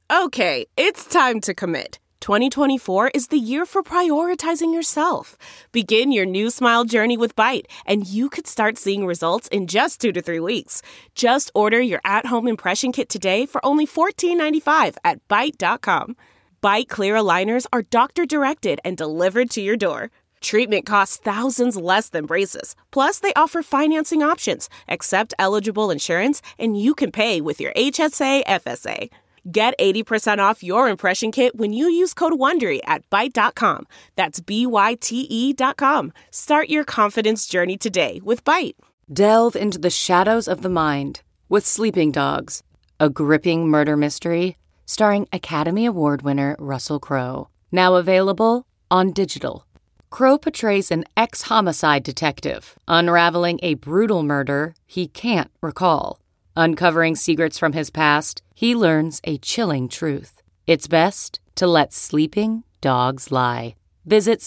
Okay, it's time to commit. 2024 is the year for prioritizing yourself. Begin your new smile journey with Byte, and you could start seeing results in just 2 to 3 weeks. Just order your at-home impression kit today for only $14.95 at Byte.com. Byte Clear aligners are doctor-directed and delivered to your door. Treatment costs thousands less than braces. Plus, they offer financing options, accept eligible insurance, and you can pay with your HSA, FSA. Get 80% off your impression kit when you use code WONDERY at Byte.com. That's BYTE.com. Start your confidence journey today with Byte. Delve into the shadows of the mind with Sleeping Dogs, a gripping murder mystery starring Academy Award winner Russell Crowe. Now available on digital. Crowe portrays an ex-homicide detective unraveling a brutal murder he can't recall. Uncovering secrets from his past, he learns a chilling truth. It's best to let sleeping dogs lie. Visit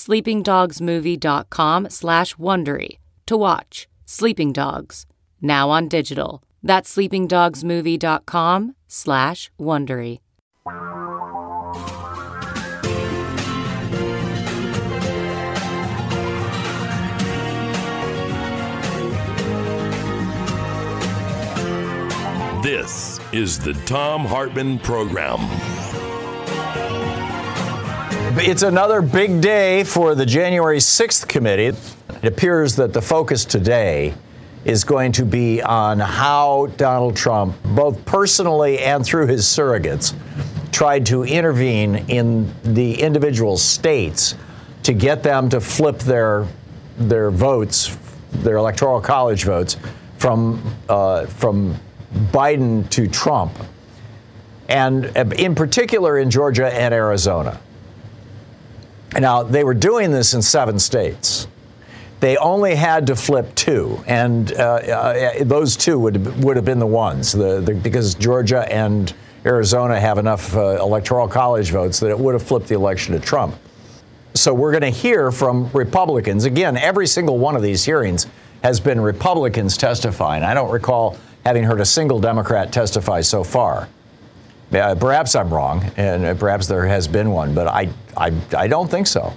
sleepingdogsmovie.com/Wondery to watch Sleeping Dogs, now on digital. That's sleepingdogsmovie.com/Wondery. This is the Thom Hartmann Program. It's another big day for the January 6th committee. It appears that the focus today is going to be on how Donald Trump, both personally and through his surrogates, tried to intervene in the individual states to get them to flip their votes, their electoral college votes, from Biden to Trump, and in particular in Georgia and Arizona. Now, they were doing this in 7 states. They only had to flip 2, and those 2 would have been the ones, because Georgia and Arizona have enough electoral college votes that it would have flipped the election to Trump. So we're going to hear from Republicans. Again, every single one of these hearings has been Republicans testifying. I don't recall having heard a single Democrat testify so far. Perhaps I'm wrong, and perhaps there has been one, but I don't think so.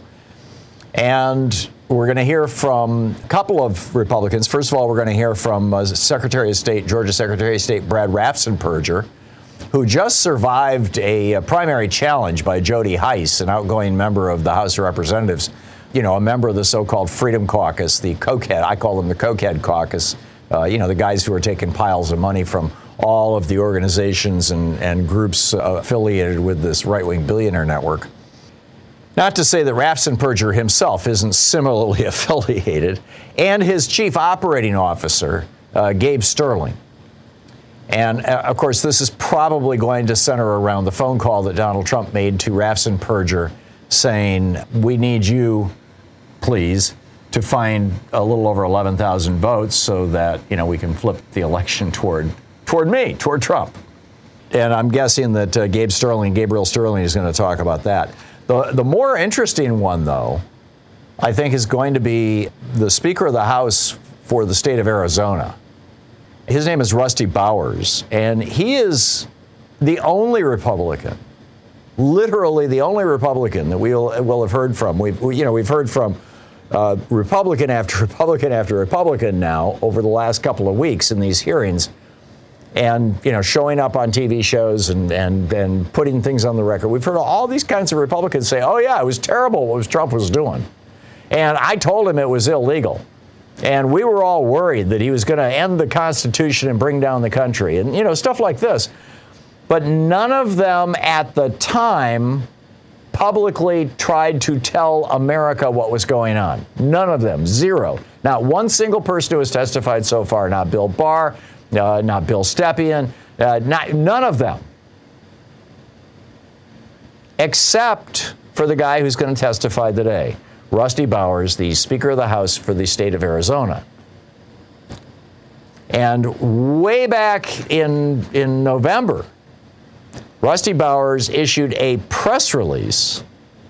And we're going to hear from a couple of Republicans. First of all, we're going to hear from Georgia Secretary of State Brad Raffensperger, who just survived a primary challenge by Jody Hice, an outgoing member of the House of Representatives, a member of the so-called Freedom Caucus, the cokehead. I call them the cokehead caucus. The guys who are taking piles of money from all of the organizations and groups affiliated with this right-wing billionaire network. Not to say that Raffensperger himself isn't similarly affiliated, and his chief operating officer, Gabe Sterling. And, of course, this is probably going to center around the phone call that Donald Trump made to Raffensperger saying, we need you, please, to find a little over 11,000 votes so that, we can flip the election toward Trump. And I'm guessing that Gabriel Sterling is going to talk about that. The more interesting one, though, I think is going to be the Speaker of the House for the state of Arizona. His name is Rusty Bowers, and he is the only Republican, literally the only Republican that we'll have heard from. We've heard from Republican after Republican after Republican now over the last couple of weeks in these hearings, and showing up on TV shows and putting things on the record. We've heard all these kinds of Republicans say, "Oh yeah, it was terrible what Trump was doing," and I told him it was illegal, and we were all worried that he was going to end the Constitution and bring down the country, and stuff like this. But none of them at the time publicly tried to tell America what was going on. None of them. Zero. Not one single person who has testified so far. Not Bill Barr, not Bill Stepien, none of them. Except for the guy who's going to testify today, Rusty Bowers, the Speaker of the House for the state of Arizona. And way back in November, Rusty Bowers issued a press release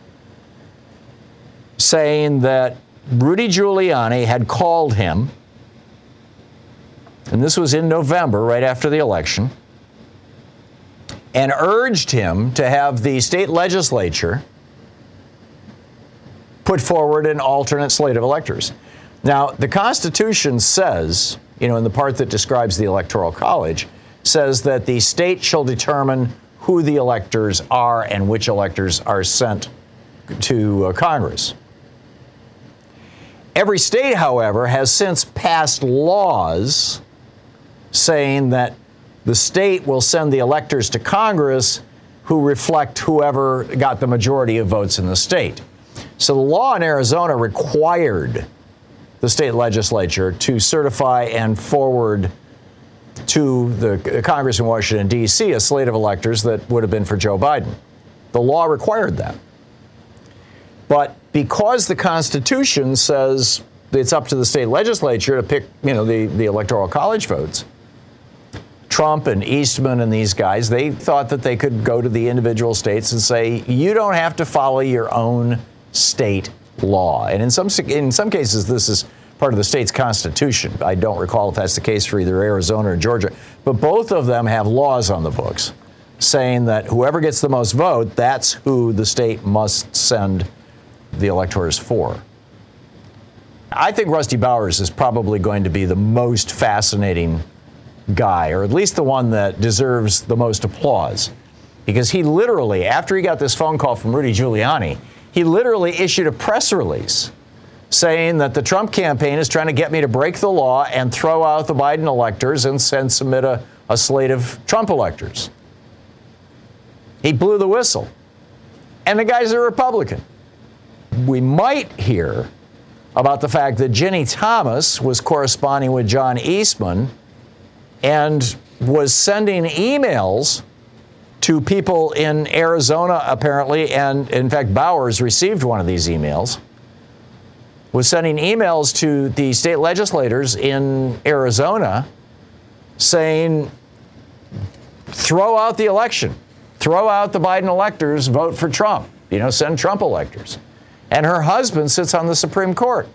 saying that Rudy Giuliani had called him, and this was in November, right after the election, and urged him to have the state legislature put forward an alternate slate of electors. Now, the Constitution says, in the part that describes the Electoral College, says that the state shall determine who the electors are and which electors are sent to Congress. Every state, however, has since passed laws saying that the state will send the electors to Congress who reflect whoever got the majority of votes in the state. So the law in Arizona required the state legislature to certify and forward to the Congress in Washington, D.C., a slate of electors that would have been for Joe Biden. The law required that. But because the Constitution says it's up to the state legislature to pick, the Electoral College votes, Trump and Eastman and these guys, they thought that they could go to the individual states and say, you don't have to follow your own state law. And in some cases, this is part of the state's constitution. I don't recall if that's the case for either Arizona or Georgia. But both of them have laws on the books saying that whoever gets the most vote, that's who the state must send the electors for. I think Rusty Bowers is probably going to be the most fascinating guy, or at least the one that deserves the most applause. Because he literally, after he got this phone call from Rudy Giuliani, he literally issued a press release saying that the Trump campaign is trying to get me to break the law and throw out the Biden electors and submit a slate of Trump electors. He blew the whistle. And the guy's a Republican. We might hear about the fact that Ginny Thomas was corresponding with John Eastman and was sending emails to people in Arizona, apparently, and in fact, Bowers received one of these emails, was sending emails to the state legislators in Arizona saying, throw out the election, throw out the Biden electors, vote for Trump, send Trump electors. And her husband sits on the Supreme Court,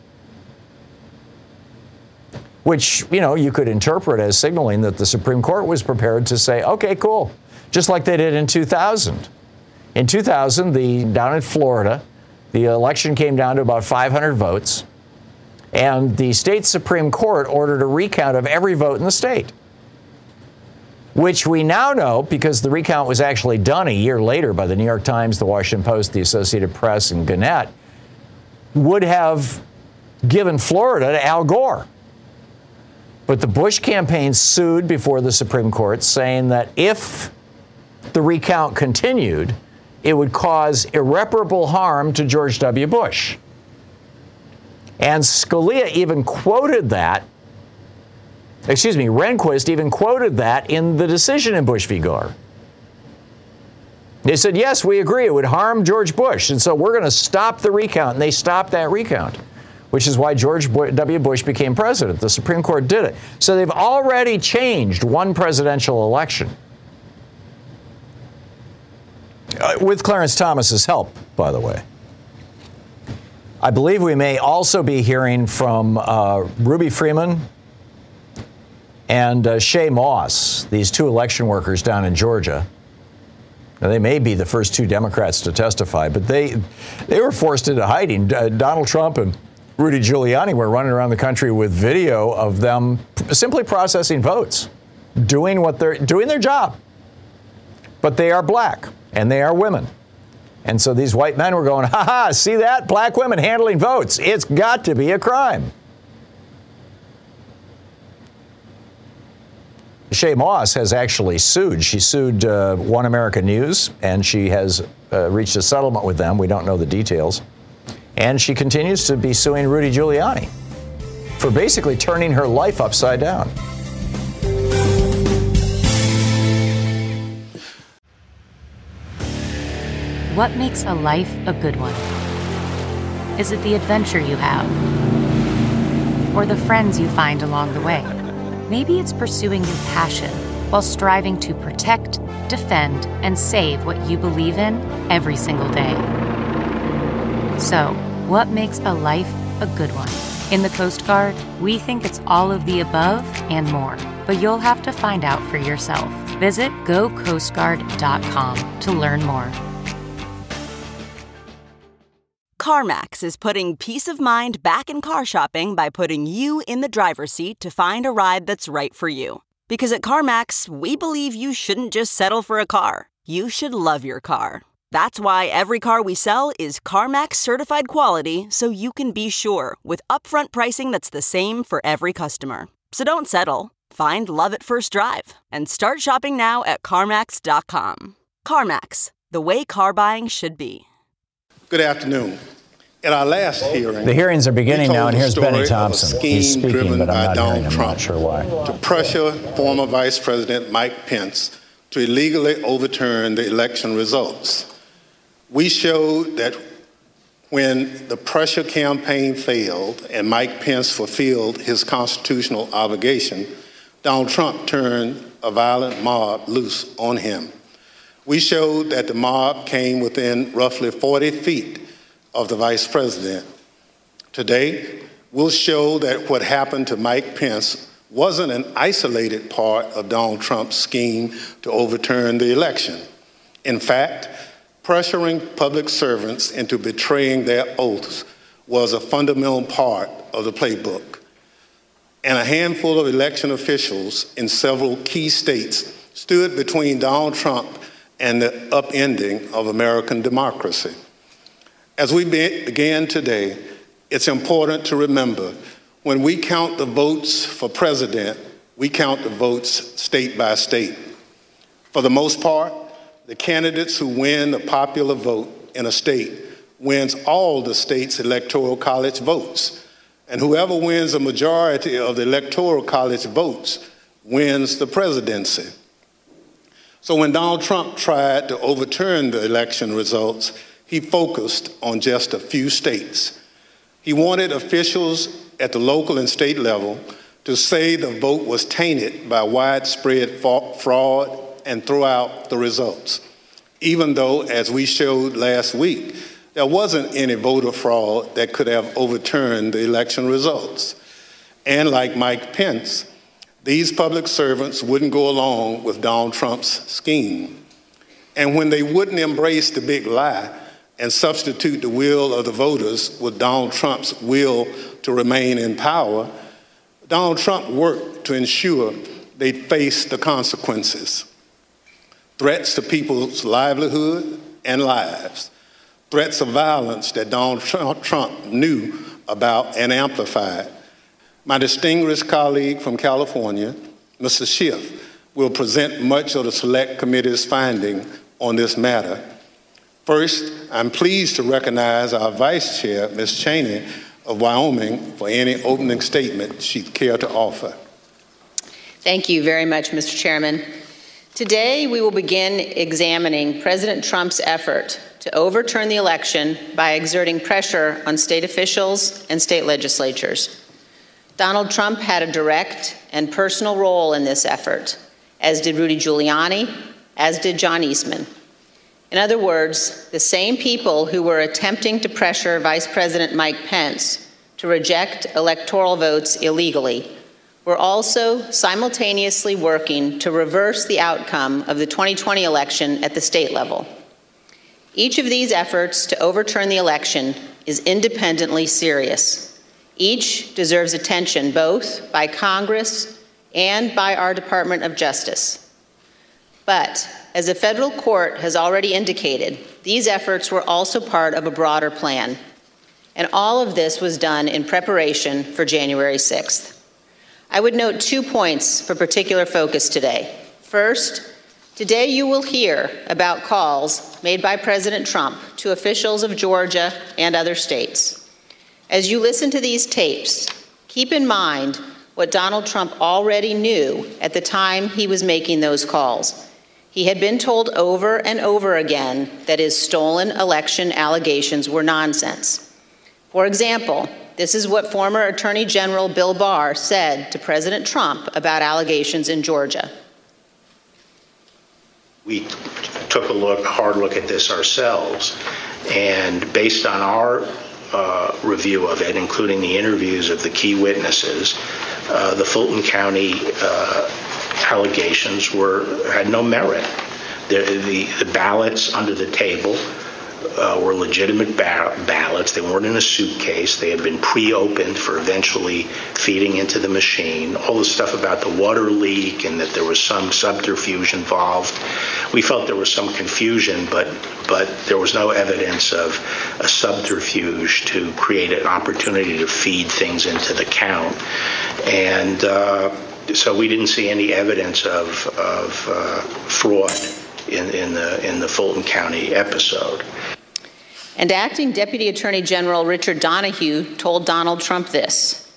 which, you could interpret as signaling that the Supreme Court was prepared to say, okay, cool, just like they did in 2000. In 2000, down in Florida, the election came down to about 500 votes, and the state Supreme Court ordered a recount of every vote in the state, which we now know, because the recount was actually done a year later by the New York Times, the Washington Post, the Associated Press, and Gannett, would have given Florida to Al Gore. But the Bush campaign sued before the Supreme Court, saying that if the recount continued, it would cause irreparable harm to George W. Bush. And Scalia even quoted that, Rehnquist even quoted that in the decision in Bush v. Gore. They said, yes, we agree, it would harm George Bush, and so we're going to stop the recount. And they stopped that recount, which is why George W. Bush became president. The Supreme Court did it. So they've already changed one presidential election. With Clarence Thomas's help, by the way. I believe we may also be hearing from Ruby Freeman and Shay Moss, these two election workers down in Georgia. Now, they may be the first two Democrats to testify, but they were forced into hiding. Donald Trump and Rudy Giuliani were running around the country with video of them simply processing votes, doing their job. But they are black and they are women. And so these white men were going, ha, see that? Black women handling votes. It's got to be a crime. Shay Moss has actually sued. She sued One American News, and she has reached a settlement with them. We don't know the details. And she continues to be suing Rudy Giuliani for basically turning her life upside down. What makes a life a good one? Is it the adventure you have? Or the friends you find along the way? Maybe it's pursuing your passion while striving to protect, defend, and save what you believe in every single day. So, what makes a life a good one? In the Coast Guard, we think it's all of the above and more, but you'll have to find out for yourself. Visit gocoastguard.com to learn more. CarMax is putting peace of mind back in car shopping by putting you in the driver's seat to find a ride that's right for you. Because at CarMax, we believe you shouldn't just settle for a car. You should love your car. That's why every car we sell is CarMax certified quality, so you can be sure with upfront pricing that's the same for every customer. So don't settle. Find love at first drive and start shopping now at CarMax.com. CarMax, the way car buying should be. Good afternoon. At our last hearing, the hearings are beginning now, and here's Benny Thompson. He's speaking, but I'm not hearing him. I'm not sure why. To pressure former Vice President Mike Pence to illegally overturn the election results. We showed that when the pressure campaign failed and Mike Pence fulfilled his constitutional obligation, Donald Trump turned a violent mob loose on him. We showed that the mob came within roughly 40 feet of the vice president. Today, we'll show that what happened to Mike Pence wasn't an isolated part of Donald Trump's scheme to overturn the election. In fact, pressuring public servants into betraying their oaths was a fundamental part of the playbook. And a handful of election officials in several key states stood between Donald Trump and the upending of American democracy. As we begin today, it's important to remember when we count the votes for president, we count the votes state by state. For the most part, the candidates who win the popular vote in a state wins all the state's electoral college votes. And whoever wins a majority of the electoral college votes wins the presidency. So when Donald Trump tried to overturn the election results, he focused on just a few states. He wanted officials at the local and state level to say the vote was tainted by widespread fraud and throw out the results, even though, as we showed last week, there wasn't any voter fraud that could have overturned the election results. And like Mike Pence, these public servants wouldn't go along with Donald Trump's scheme. And when they wouldn't embrace the big lie and substitute the will of the voters with Donald Trump's will to remain in power, Donald Trump worked to ensure they'd face the consequences. Threats to people's livelihood and lives, threats of violence that Donald Trump knew about and amplified. My distinguished colleague from California, Mr. Schiff, will present much of the Select Committee's finding on this matter. First, I'm pleased to recognize our Vice Chair, Ms. Cheney of Wyoming, for any opening statement she'd care to offer. Thank you very much, Mr. Chairman. Today, we will begin examining President Trump's effort to overturn the election by exerting pressure on state officials and state legislatures. Donald Trump had a direct and personal role in this effort, as did Rudy Giuliani, as did John Eastman. In other words, the same people who were attempting to pressure Vice President Mike Pence to reject electoral votes illegally were also simultaneously working to reverse the outcome of the 2020 election at the state level. Each of these efforts to overturn the election is independently serious. Each deserves attention both by Congress and by our Department of Justice. But as a federal court has already indicated, these efforts were also part of a broader plan. And all of this was done in preparation for January 6th. I would note 2 points for particular focus today. First, today you will hear about calls made by President Trump to officials of Georgia and other states. As you listen to these tapes, keep in mind what Donald Trump already knew at the time he was making those calls. He had been told over and over again that his stolen election allegations were nonsense. For example, this is what former Attorney General Bill Barr said to President Trump about allegations in Georgia. We took a hard look at this ourselves, and based on our review of it, including the interviews of the key witnesses, the Fulton County allegations had no merit. The ballots under the table were legitimate ballots. They weren't in a suitcase. They had been pre-opened for eventually feeding into the machine. All the stuff about the water leak and that there was some subterfuge involved. We felt there was some confusion, but there was no evidence of a subterfuge to create an opportunity to feed things into the count. And so we didn't see any evidence of fraud in the Fulton County episode. And Acting Deputy Attorney General Richard Donoghue told Donald Trump this.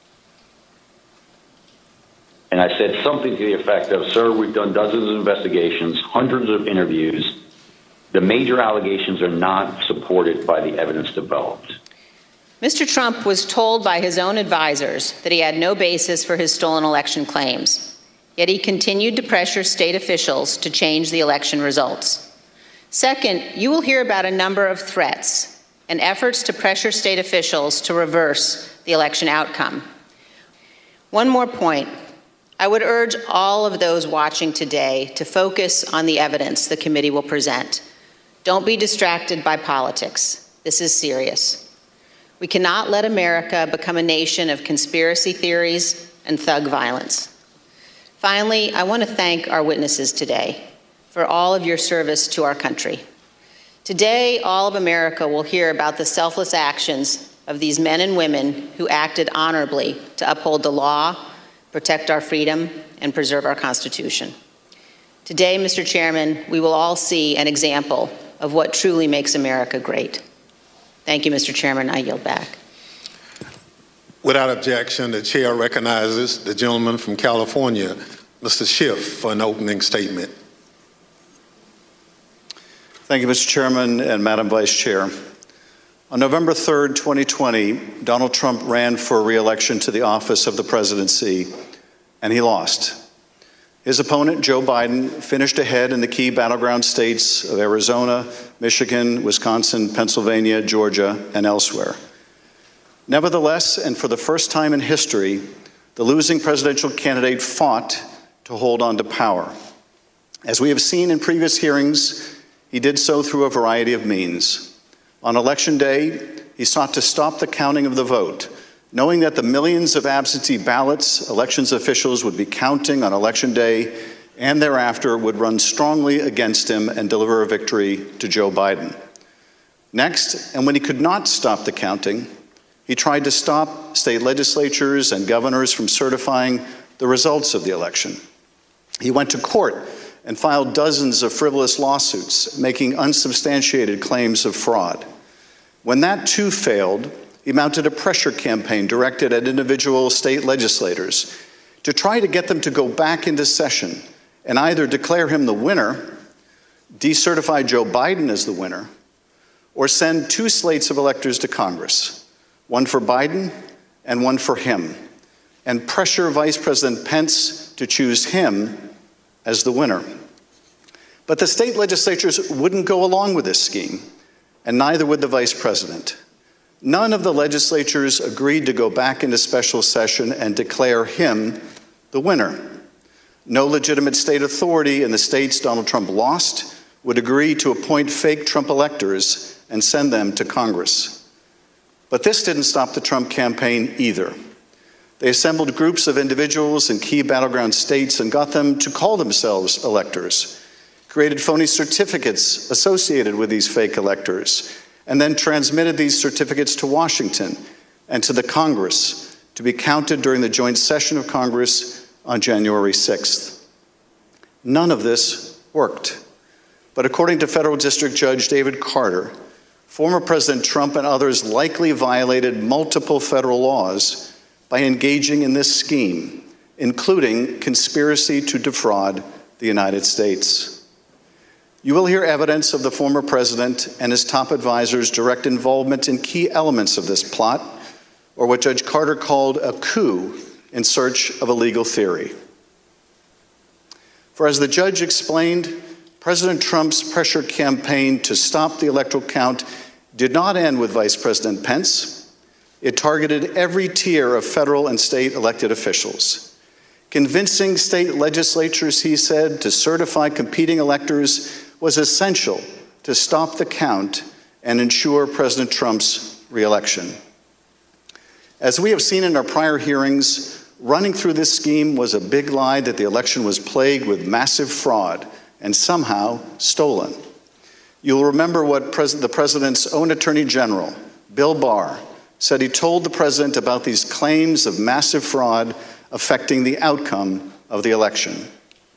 And I said something to the effect of, sir, we've done dozens of investigations, hundreds of interviews. The major allegations are not supported by the evidence developed. Mr. Trump was told by his own advisors that he had no basis for his stolen election claims, yet he continued to pressure state officials to change the election results. Second, you will hear about a number of threats and efforts to pressure state officials to reverse the election outcome. One more point. I would urge all of those watching today to focus on the evidence the committee will present. Don't be distracted by politics. This is serious. We cannot let America become a nation of conspiracy theories and thug violence. Finally, I want to thank our witnesses today for all of your service to our country. Today, all of America will hear about the selfless actions of these men and women who acted honorably to uphold the law, protect our freedom, and preserve our Constitution. Today, Mr. Chairman, we will all see an example of what truly makes America great. Thank you, Mr. Chairman. I yield back. Without objection, the chair recognizes the gentleman from California, Mr. Schiff, for an opening statement. Thank you, Mr. Chairman and Madam Vice Chair. On November 3rd, 2020, Donald Trump ran for re-election to the office of the presidency, and he lost. His opponent, Joe Biden, finished ahead in the key battleground states of Arizona, Michigan, Wisconsin, Pennsylvania, Georgia, and elsewhere. Nevertheless, and for the first time in history, the losing presidential candidate fought to hold on to power. As we have seen in previous hearings, he did so through a variety of means. On Election Day, he sought to stop the counting of the vote, knowing that the millions of absentee ballots elections officials would be counting on Election Day and thereafter would run strongly against him and deliver a victory to Joe Biden. Next, and when he could not stop the counting, he tried to stop state legislatures and governors from certifying the results of the election. He went to court and filed dozens of frivolous lawsuits, making unsubstantiated claims of fraud. When that too failed, he mounted a pressure campaign directed at individual state legislators to try to get them to go back into session and either declare him the winner, decertify Joe Biden as the winner, or send two slates of electors to Congress, one for Biden and one for him, and pressure Vice President Pence to choose him as the winner. But the state legislatures wouldn't go along with this scheme, and neither would the vice president. None of the legislatures agreed to go back into special session and declare him the winner. No legitimate state authority in the states Donald Trump lost would agree to appoint fake Trump electors and send them to Congress. But this didn't stop the Trump campaign either. They assembled groups of individuals in key battleground states and got them to call themselves electors, created phony certificates associated with these fake electors, and then transmitted these certificates to Washington and to the Congress to be counted during the joint session of Congress on January 6th. None of this worked. But according to Federal District Judge David Carter, former President Trump and others likely violated multiple federal laws by engaging in this scheme, including conspiracy to defraud the United States. You will hear evidence of the former president and his top advisors' direct involvement in key elements of this plot, or what Judge Carter called a coup in search of a legal theory. For as the judge explained, President Trump's pressure campaign to stop the electoral count did not end with Vice President Pence. It targeted every tier of federal and state elected officials. Convincing state legislatures, he said, to certify competing electors was essential to stop the count and ensure President Trump's reelection. As we have seen in our prior hearings, running through this scheme was a big lie that the election was plagued with massive fraud and somehow stolen. You'll remember what the president's own attorney general, Bill Barr, said he told the president about these claims of massive fraud affecting the outcome of the election.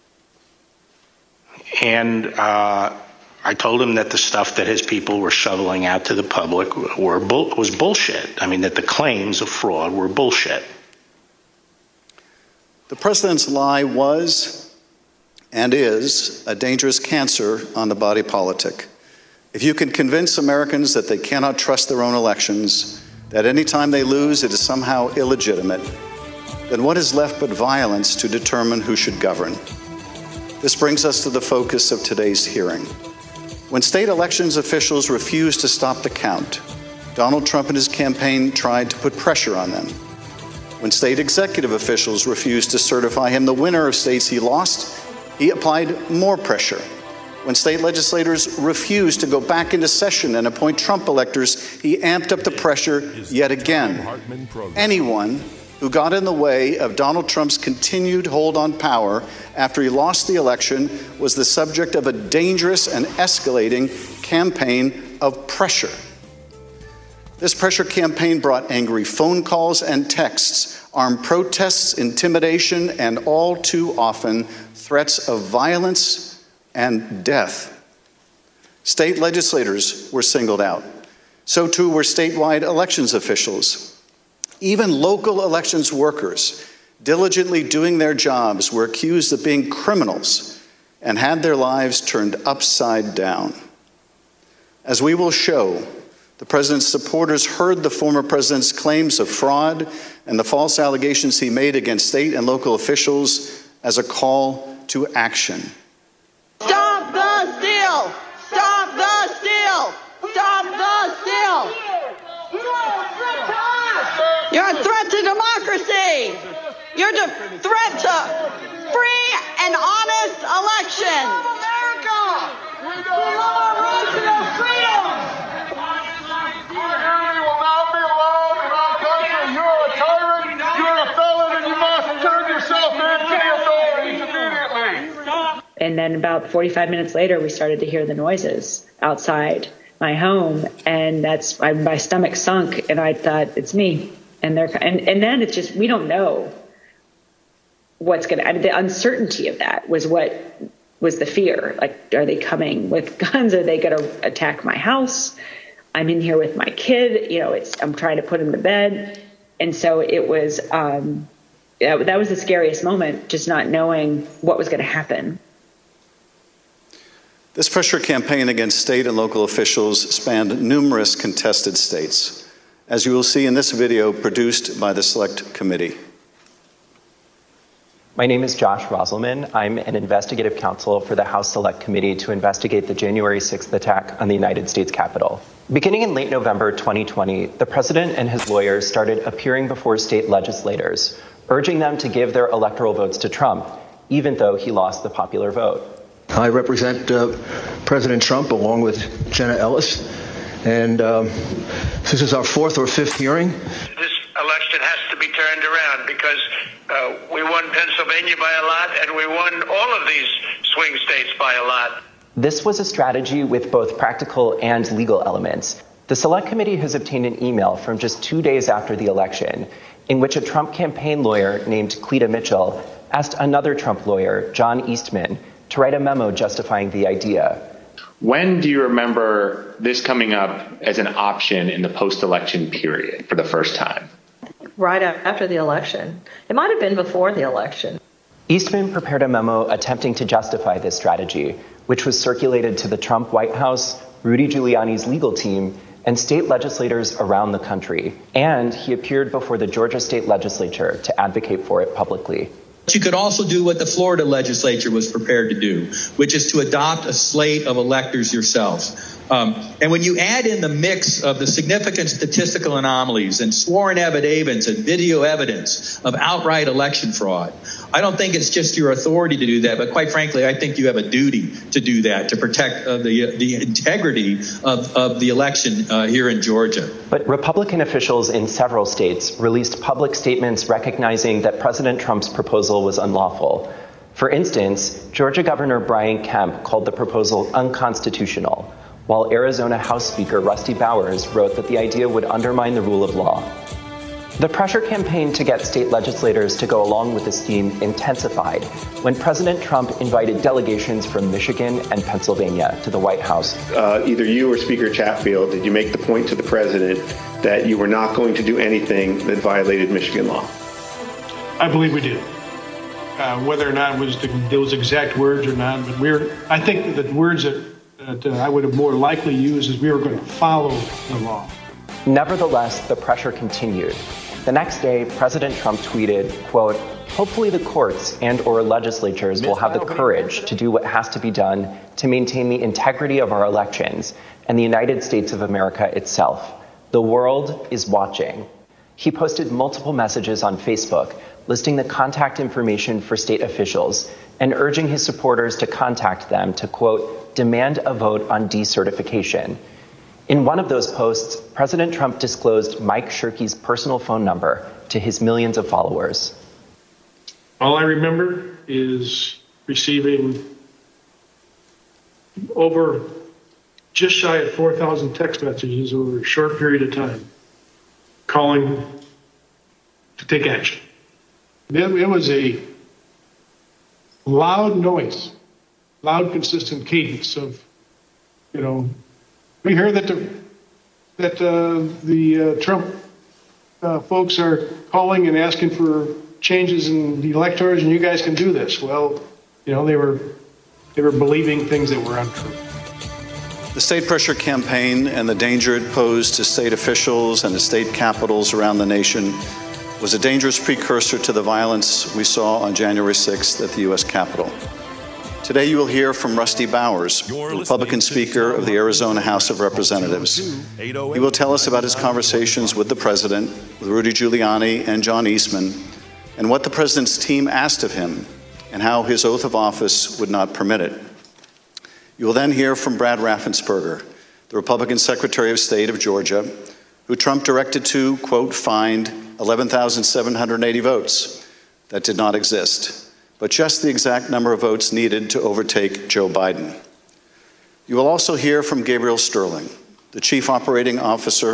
And I told him that the stuff that his people were shoveling out to the public was bullshit. I mean, that the claims of fraud were bullshit. The president's lie was and is a dangerous cancer on the body politic. If you can convince Americans that they cannot trust their own elections, that any time they lose it is somehow illegitimate, then what is left but violence to determine who should govern? This brings us to the focus of today's hearing. When state elections officials refused to stop the count, Donald Trump and his campaign tried to put pressure on them. When state executive officials refused to certify him the winner of states he lost, he applied more pressure. When state legislators refused to go back into session and appoint Trump electors, he amped up the pressure yet again. Anyone who got in the way of Donald Trump's continued hold on power after he lost the election was the subject of a dangerous and escalating campaign of pressure. This pressure campaign brought angry phone calls and texts, armed protests, intimidation, and all too often threats of violence and death. State legislators were singled out. So too were statewide elections officials. Even local elections workers, diligently doing their jobs, were accused of being criminals and had their lives turned upside down. As we will show, the president's supporters heard the former president's claims of fraud and the false allegations he made against state and local officials as a call to action. Stop the steal! Stop the steal! Stop the steal! You're a threat to democracy! You're a threat to free and honest elections! America! We love our rights and our freedom! Tyranny will not be allowed in our country. You're a tyrant, you're a felon, and you must turn yourself in to the authorities immediately. And then about 45 minutes later, we started to hear the noises outside my home, and my stomach sunk, and I thought, it's me. And then it's just, we don't know what's going to, the uncertainty of that was what was the fear. Like, are they coming with guns? Are they going to attack my house? I'm in here with my kid, I'm trying to put him to bed. And so it was, that was the scariest moment, just not knowing what was going to happen. This pressure campaign against state and local officials spanned numerous contested states, as you will see in this video produced by the Select Committee. My name is Josh Roselman. I'm an investigative counsel for the House Select Committee to investigate the January 6th attack on the United States Capitol. Beginning in late November 2020, the president and his lawyers started appearing before state legislators, urging them to give their electoral votes to Trump, even though he lost the popular vote. I represent President Trump along with Jenna Ellis, and this is our fourth or fifth hearing. This election has to be turned around because we won Pennsylvania by a lot, and we won all of these swing states by a lot. This was a strategy with both practical and legal elements. The Select Committee has obtained an email from just 2 days after the election in which a Trump campaign lawyer named Cleta Mitchell asked another Trump lawyer, John Eastman, to write a memo justifying the idea. When do you remember this coming up as an option in the post-election period for the first time? Right after the election. It might have been before the election. Eastman prepared a memo attempting to justify this strategy, which was circulated to the Trump White House, Rudy Giuliani's legal team, and state legislators around the country. And he appeared before the Georgia state legislature to advocate for it publicly. You could also do what the Florida legislature was prepared to do, which is to adopt a slate of electors yourselves. And when you add in the mix of the significant statistical anomalies and sworn affidavits and video evidence of outright election fraud, I don't think it's just your authority to do that, but quite frankly, I think you have a duty to do that, to protect the integrity of the election here in Georgia. But Republican officials in several states released public statements recognizing that President Trump's proposal was unlawful. For instance, Georgia Governor Brian Kemp called the proposal unconstitutional, while Arizona House Speaker Rusty Bowers wrote that the idea would undermine the rule of law. The pressure campaign to get state legislators to go along with this theme intensified when President Trump invited delegations from Michigan and Pennsylvania to the White House. Either you or Speaker Chatfield, did you make the point to the president that you were not going to do anything that violated Michigan law? I believe we did. Whether or not it was those exact words or not, but I think that the words that I would have more likely used is we were going to follow the law. Nevertheless, the pressure continued. The next day, President Trump tweeted, quote, "Hopefully the courts and or legislatures will have the courage to do what has to be done to maintain the integrity of our elections and the United States of America itself. The world is watching." He posted multiple messages on Facebook listing the contact information for state officials and urging his supporters to contact them to, quote, "demand a vote on decertification." In one of those posts, President Trump disclosed Mike Shirkey's personal phone number to his millions of followers. All I remember is receiving over just shy of 4,000 text messages over a short period of time, calling to take action. It was a loud noise, loud, consistent cadence of, we hear that the Trump folks are calling and asking for changes in the electors, and you guys can do this. Well, they were believing things that were untrue. The state pressure campaign and the danger it posed to state officials and the state capitals around the nation was a dangerous precursor to the violence we saw on January 6th at the U.S. Capitol. Today you will hear from Rusty Bowers, the Republican Speaker of the Arizona House of Representatives. He will tell us about his conversations with the President, with Rudy Giuliani and John Eastman, and what the President's team asked of him and how his oath of office would not permit it. You will then hear from Brad Raffensperger, the Republican Secretary of State of Georgia, who Trump directed to, quote, find 11,780 votes that did not exist, but just the exact number of votes needed to overtake Joe Biden. You will also hear from Gabriel Sterling, the chief operating officer,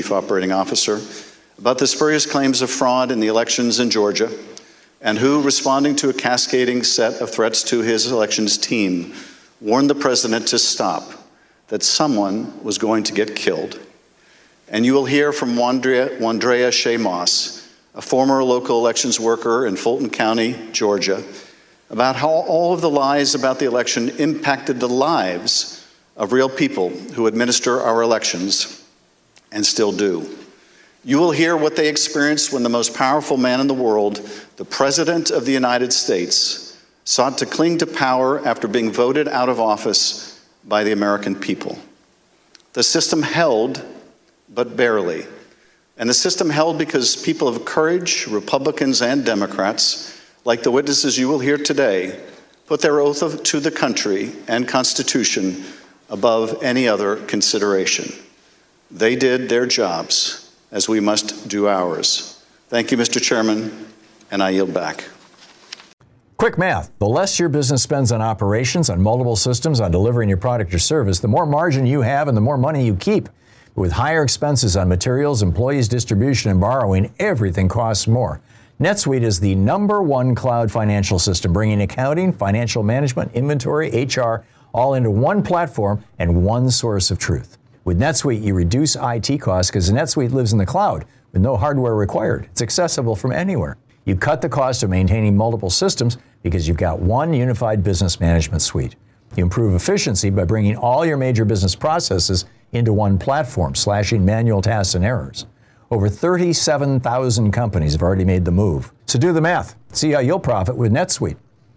about the spurious claims of fraud in the elections in Georgia, and who, responding to a cascading set of threats to his elections team, warned the president to stop, that someone was going to get killed. And you will hear from Wandrea Shea Moss, a former local elections worker in Fulton County, Georgia, about how all of the lies about the election impacted the lives of real people who administer our elections and still do. You will hear what they experienced when the most powerful man in the world, the President of the United States, sought to cling to power after being voted out of office by the American people. The system held, but barely. And the system held because people of courage, Republicans and Democrats, like the witnesses you will hear today, put their oath to the country and Constitution above any other consideration. They did their jobs, as we must do ours. Thank you, Mr. Chairman, and I yield back. Quick math. The less your business spends on operations, on multiple systems, on delivering your product or service, the more margin you have and the more money you keep. With higher expenses on materials, employees, distribution, and borrowing, everything costs more. NetSuite is the #1 cloud financial system, bringing accounting, financial management, inventory, HR, all into one platform and one source of truth. With NetSuite, you reduce IT costs because NetSuite lives in the cloud with no hardware required. It's accessible from anywhere. You cut the cost of maintaining multiple systems because you've got one unified business management suite. You improve efficiency by bringing all your major business processes into one platform, slashing manual tasks and errors. Over 37,000 companies have already made the move. So do the math. See how you'll profit with NetSuite.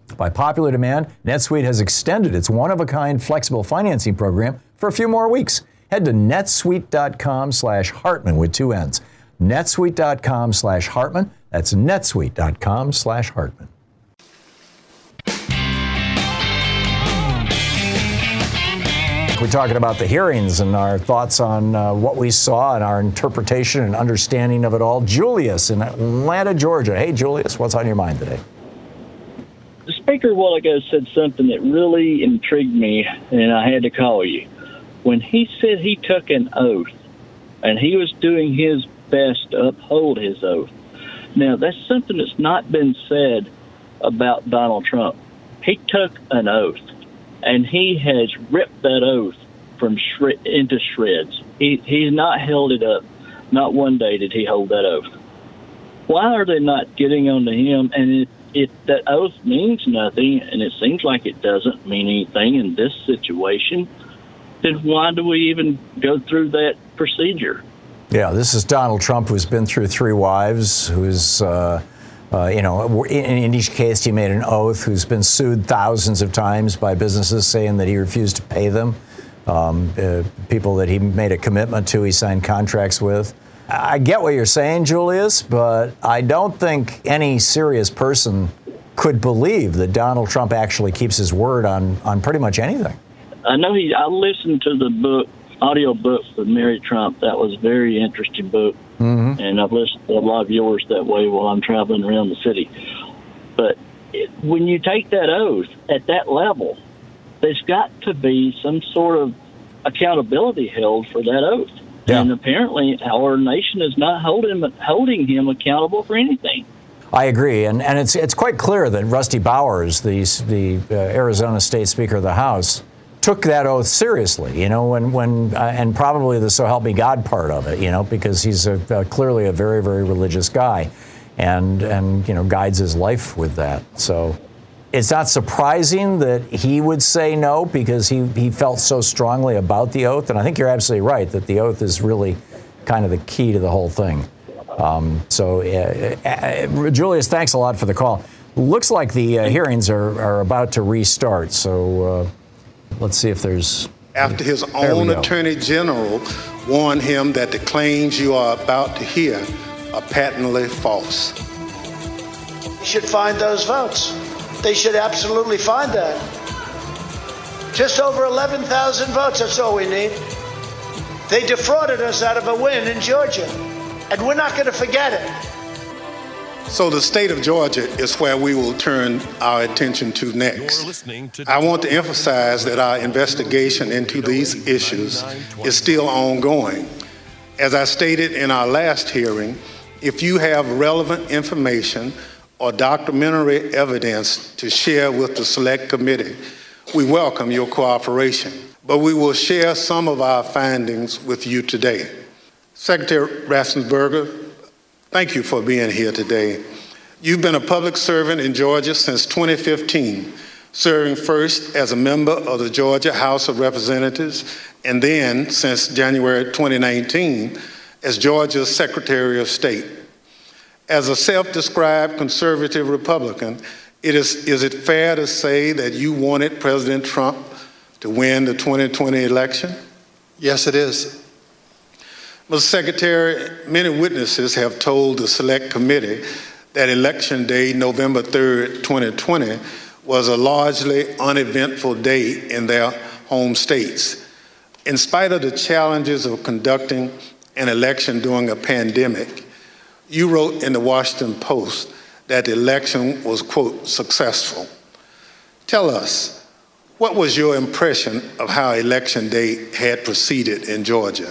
By popular demand, NetSuite has extended its one-of-a-kind flexible financing program for a few more weeks. Head to netsuite.com/Hartman with 2 N's. netsuite.com/Hartman. That's netsuite.com/Hartman. We're talking about the hearings and our thoughts on what we saw and our interpretation and understanding of it all. Julius in Atlanta, Georgia. Hey, Julius, what's on your mind today? The speaker a while ago said something that really intrigued me, and I had to call you. When he said he took an oath, and he was doing his best to uphold his oath. Now, that's something that's not been said about Donald Trump. He took an oath, and he has ripped that oath into shreds. He's not held it up. Not one day did he hold that oath. Why are they not getting onto him? And if that oath means nothing, and it seems like it doesn't mean anything in this situation, then why do we even go through that procedure? Yeah, this is Donald Trump, who's been through 3 wives, who's, in each case he made an oath, who's been sued thousands of times by businesses saying that he refused to pay them, people that he made a commitment to, he signed contracts with. I get what you're saying, Julius, but I don't think any serious person could believe that Donald Trump actually keeps his word on pretty much anything. I know I listened to the audio book with Mary Trump. That was a very interesting book. Mm-hmm. And I've listened to a lot of yours that way while I'm traveling around the city. But when you take that oath at that level, there's got to be some sort of accountability held for that oath. Yeah. And apparently our nation is not holding him accountable for anything. I agree, and it's quite clear that Rusty Bowers, the Arizona State Speaker of the House, took that oath seriously, and probably the "so help me God" part of it, because he's clearly a very, very religious guy, and guides his life with that. So it's not surprising that he would say no, because he felt so strongly about the oath, and I think you're absolutely right that the oath is really kind of the key to the whole thing. Julius, thanks a lot for the call. Looks like the hearings are about to restart, so let's see if there's... After his own Attorney General warned him that the claims you are about to hear are patently false. You should find those votes. They should absolutely find that. Just over 11,000 votes, that's all we need. They defrauded us out of a win in Georgia, and we're not going to forget it. So the state of Georgia is where we will turn our attention to next. I want to emphasize that our investigation into these issues is still ongoing. As I stated in our last hearing, if you have relevant information or documentary evidence to share with the Select Committee, we welcome your cooperation. But we will share some of our findings with you today. Secretary Raffensperger, thank you for being here today. You've been a public servant in Georgia since 2015, serving first as a member of the Georgia House of Representatives, and then, since January 2019, as Georgia's Secretary of State. As a self-described conservative Republican, is it fair to say that you wanted President Trump to win the 2020 election? Yes, it is. Mr. Secretary, many witnesses have told the Select Committee that Election Day, November 3rd, 2020, was a largely uneventful day in their home states. In spite of the challenges of conducting an election during a pandemic, you wrote in the Washington Post that the election was, quote, successful. Tell us, what was your impression of how Election Day had proceeded in Georgia?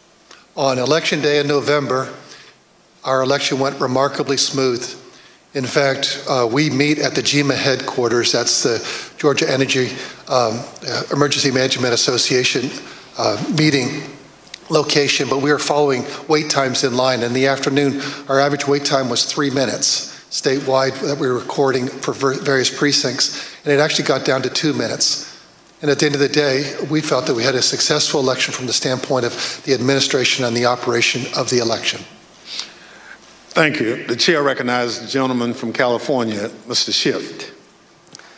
On Election Day in November, our election went remarkably smooth. In fact, we meet at the GEMA headquarters. That's the Georgia Energy Emergency Management Association meeting location, but we were following wait times in line. In the afternoon, our average wait time was 3 minutes statewide that we were recording for various precincts, and it actually got down to 2 minutes. And at the end of the day, we felt that we had a successful election from the standpoint of the administration and the operation of the election. Thank you. The chair recognizes the gentleman from California, Mr. Schiff.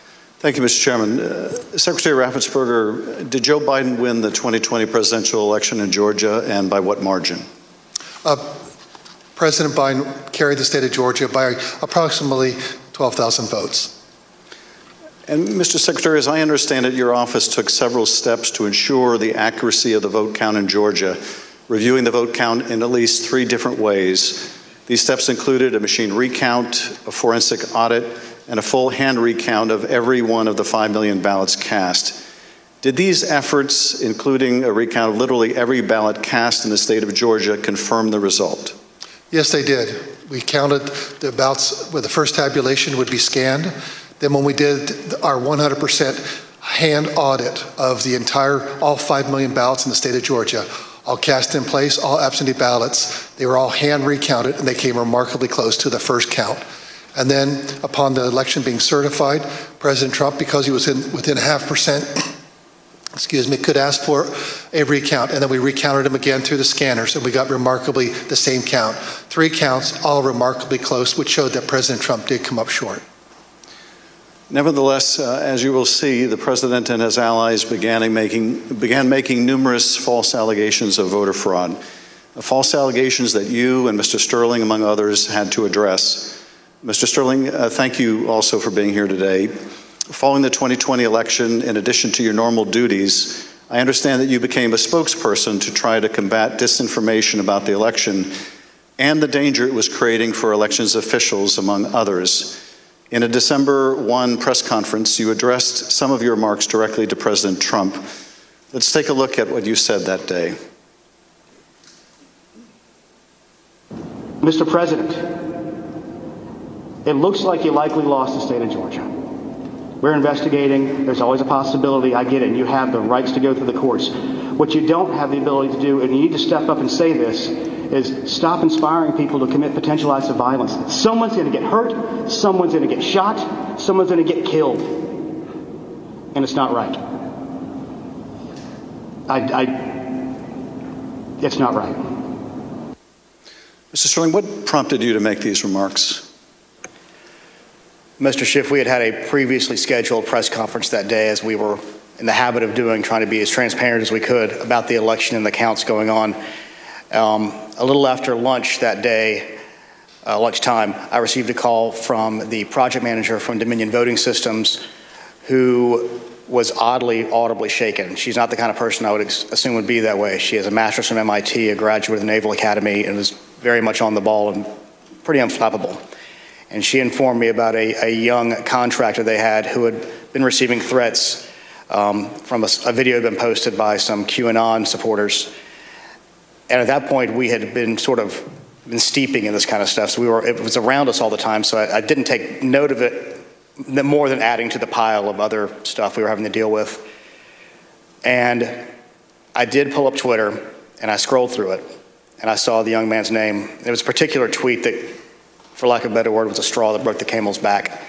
Thank you, Mr. Chairman. Secretary Raffensperger, did Joe Biden win the 2020 presidential election in Georgia, and by what margin? President Biden carried the state of Georgia by approximately 12,000 votes. And Mr. Secretary, as I understand it, your office took several steps to ensure the accuracy of the vote count in Georgia, reviewing the vote count in at least 3 different ways. These steps included a machine recount, a forensic audit, and a full hand recount of every one of the 5 million ballots cast. Did these efforts, including a recount of literally every ballot cast in the state of Georgia, confirm the result? Yes, they did. We counted the ballots where the first tabulation would be scanned. Then when we did our 100% hand audit of the all 5 million ballots in the state of Georgia, all cast in place, all absentee ballots, they were all hand recounted, and they came remarkably close to the first count. And then upon the election being certified, President Trump, because he was within 0.5%, could ask for a recount, and then we recounted them again through the scanners, and we got remarkably the same count. 3 counts, all remarkably close, which showed that President Trump did come up short. Nevertheless, as you will see, the president and his allies began making numerous false allegations of voter fraud, false allegations that you and Mr. Sterling, among others, had to address. Mr. Sterling, thank you also for being here today. Following the 2020 election, in addition to your normal duties, I understand that you became a spokesperson to try to combat disinformation about the election and the danger it was creating for elections officials, among others. In a December 1 press conference, you addressed some of your remarks directly to President Trump. Let's take a look at what you said that day. Mr. President, it looks like you likely lost the state of Georgia. We're investigating. There's always a possibility. I get it. You have the rights to go through the courts. What you don't have the ability to do, and you need to step up and say this, is stop inspiring people to commit potential acts of violence. Someone's going to get hurt. Someone's going to get shot. Someone's going to get killed. And it's not right. It's not right. Mr. Sterling, what prompted you to make these remarks? Mr. Schiff, we had a previously scheduled press conference that day, as we were in the habit of doing, trying to be as transparent as we could about the election and the counts going on. A little after lunch that day, lunchtime, I received a call from the project manager from Dominion Voting Systems, who was audibly shaken. She's not the kind of person I would assume would be that way. She has a master's from MIT, a graduate of the Naval Academy, and is very much on the ball and pretty unflappable. And she informed me about a young contractor they had who had been receiving threats from a video had been posted by some QAnon supporters. And at that point, we had been been steeping in this kind of stuff. So it was around us all the time. So I didn't take note of it more than adding to the pile of other stuff we were having to deal with. And I did pull up Twitter, and I scrolled through it, and I saw the young man's name. There was a particular tweet that, for lack of a better word, was a straw that broke the camel's back.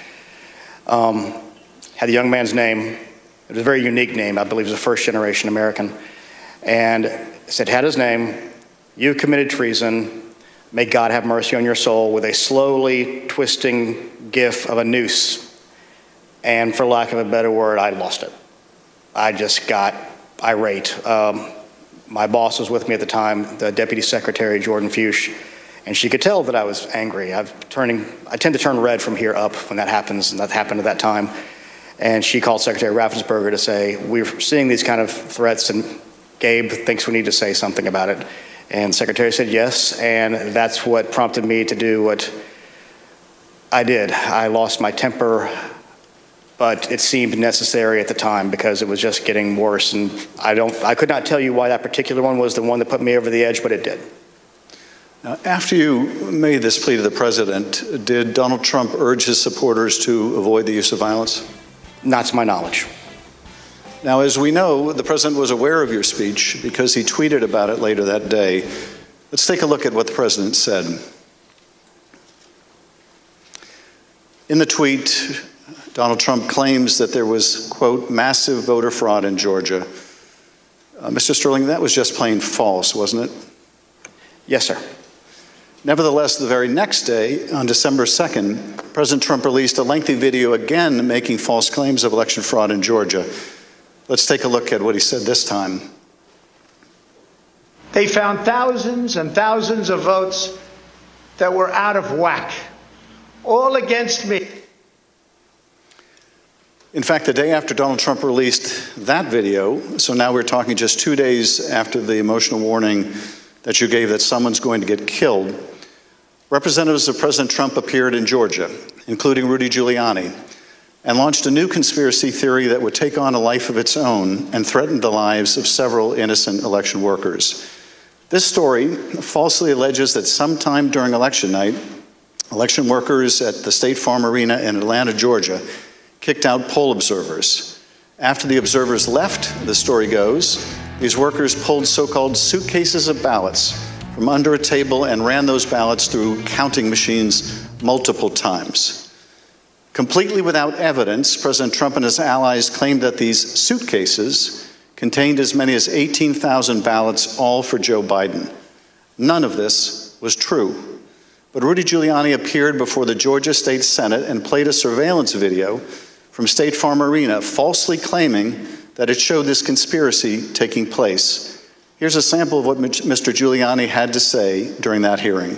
Had the young man's name. It was a very unique name. I believe he was a first-generation American. And it said, had his name, "You committed treason. May God have mercy on your soul," with a slowly twisting gif of a noose. And for lack of a better word, I lost it. I just got irate. My boss was with me at the time, the Deputy Secretary, Jordan Fuchs, and she could tell that I was angry. I tend to turn red from here up when that happens, and that happened at that time. And she called Secretary Raffensperger to say, "We're seeing these kind of threats, and Gabe thinks we need to say something about it." And Secretary said yes, and that's what prompted me to do what I did. I lost my temper, but it seemed necessary at the time because it was just getting worse. And I could not tell you why that particular one was the one that put me over the edge, but it did. Now, after you made this plea to the president, did Donald Trump urge his supporters to avoid the use of violence? Not to my knowledge. Now, as we know, the president was aware of your speech because he tweeted about it later that day. Let's take a look at what the president said. In the tweet, Donald Trump claims that there was, quote, "massive voter fraud in Georgia." Mr. Sterling, that was just plain false, wasn't it? Yes, sir. Nevertheless, the very next day, on December 2nd, President Trump released a lengthy video again making false claims of election fraud in Georgia. Let's take a look at what he said this time. They found thousands and thousands of votes that were out of whack, all against me. In fact, the day after Donald Trump released that video, so now we're talking just 2 days after the emotional warning that you gave that someone's going to get killed, representatives of President Trump appeared in Georgia, including Rudy Giuliani, and launched a new conspiracy theory that would take on a life of its own and threaten the lives of several innocent election workers. This story falsely alleges that sometime during election night, election workers at the State Farm Arena in Atlanta, Georgia, kicked out poll observers. After the observers left, the story goes, these workers pulled so-called suitcases of ballots from under a table and ran those ballots through counting machines multiple times. Completely without evidence, President Trump and his allies claimed that these suitcases contained as many as 18,000 ballots, all for Joe Biden. None of this was true. But Rudy Giuliani appeared before the Georgia State Senate and played a surveillance video from State Farm Arena, falsely claiming that it showed this conspiracy taking place. Here's a sample of what Mr. Giuliani had to say during that hearing.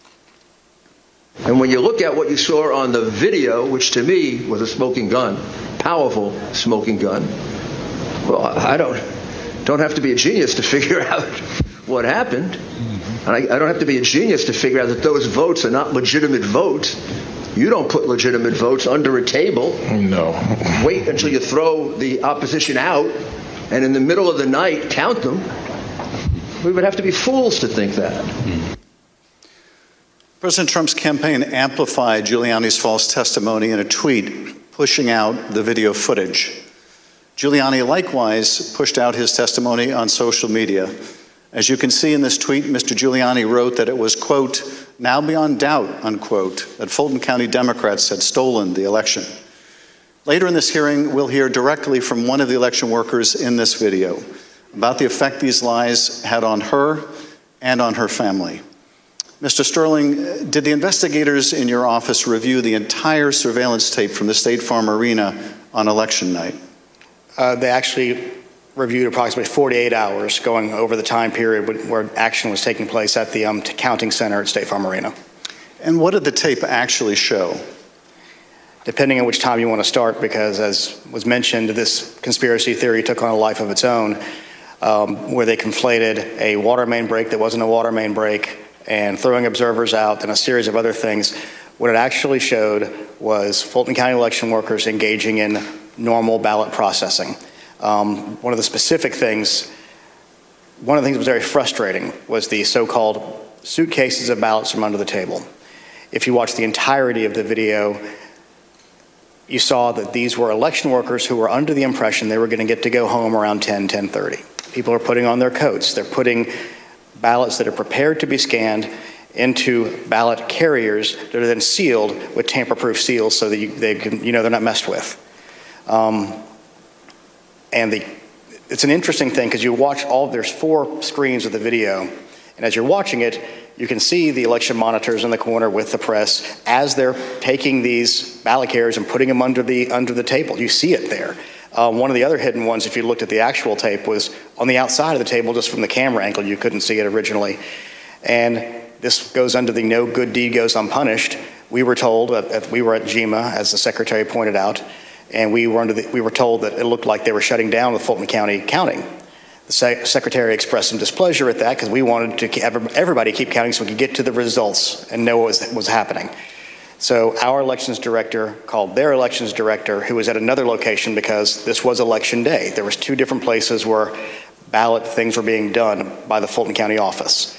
And when you look at what you saw on the video, which to me was a smoking gun, powerful smoking gun, well, I don't have to be a genius to figure out what happened. And I don't have to be a genius to figure out that those votes are not legitimate votes. You don't put legitimate votes under a table. No. Wait until you throw the opposition out and in the middle of the night count them. We would have to be fools to think that. President Trump's campaign amplified Giuliani's false testimony in a tweet pushing out the video footage. Giuliani likewise pushed out his testimony on social media. As you can see in this tweet, Mr. Giuliani wrote that it was, quote, now beyond doubt, unquote, that Fulton County Democrats had stolen the election. Later in this hearing, we'll hear directly from one of the election workers in this video about the effect these lies had on her and on her family. Mr. Sterling, did the investigators in your office review the entire surveillance tape from the State Farm Arena on election night? They actually reviewed approximately 48 hours going over the time period where action was taking place at the counting center at State Farm Arena. And what did the tape actually show? Depending on which time you want to start, because as was mentioned, this conspiracy theory took on a life of its own, where they conflated a water main break that wasn't a water main break and throwing observers out and a series of other things. What it actually showed was Fulton County election workers engaging in normal ballot processing. One of the things that was very frustrating was the so-called suitcases of ballots from under the table. If you watch the entirety of the video, you saw that these were election workers who were under the impression they were going to get to go home around 10:30. People are putting on their coats. They're putting ballots that are prepared to be scanned into ballot carriers that are then sealed with tamper-proof seals so that they're not messed with. It's an interesting thing because you watch there's 4 screens of the video, and as you're watching it, you can see the election monitors in the corner with the press as they're taking these ballot carriers and putting them under the table. You see it there. One of the other hidden ones, if you looked at the actual tape, was on the outside of the table, just from the camera angle. You couldn't see it originally. And this goes under the no good deed goes unpunished. We were told, we were at GEMA, as the secretary pointed out, and we were told that it looked like they were shutting down the Fulton County counting. The secretary expressed some displeasure at that because we wanted to everybody keep counting so we could get to the results and know what was happening. So our elections director called their elections director, who was at another location because this was election day. There was 2 different places where ballot things were being done by the Fulton County office.